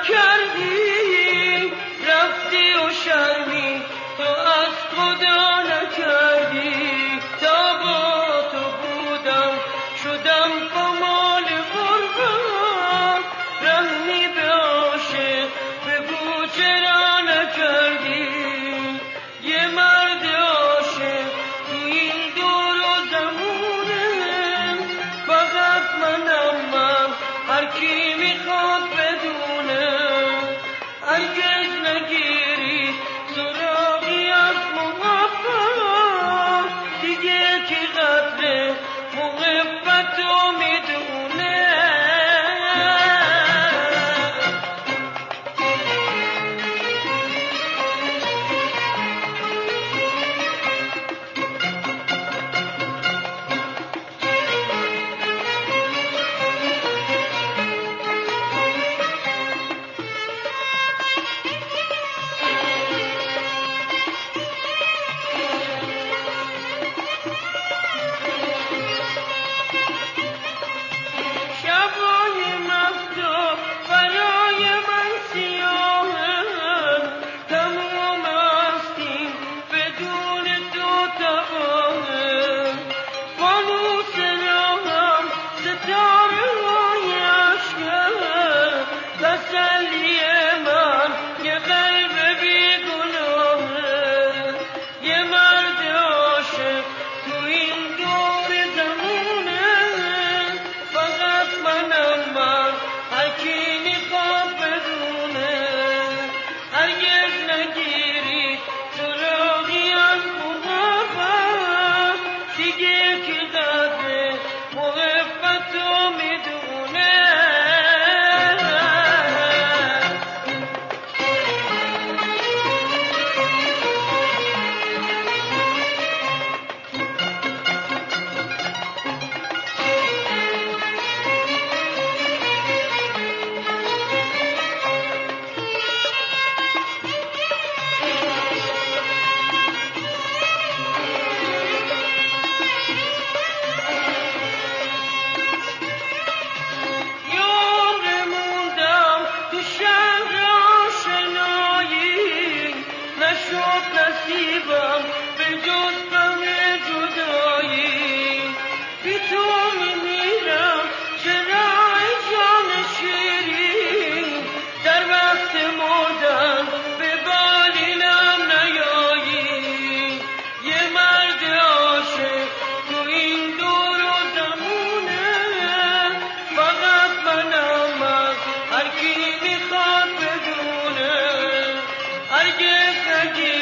نکردی، رفتی و شرمی تو از خدا نکردی. تا با تو بودم شدم پامال قربان، رحمی به عاشق بگو چرا نکردی. یه مرد عاشق تو این دور و زمونه، فقط من هر کی میخواد بدونه. هرگز نگیری سراغی از محبت، دیگه کی قدر محبت رو میدونه. نصیبم به جز غم جدایی، بی تو میمیرم چرا ای جان شیرین، در وقت مردن به بالینم نیایی. یه مرد عاشق تو این دور و زمونه، فقط منم از هر کی میخواد بدونه. هرگز نگی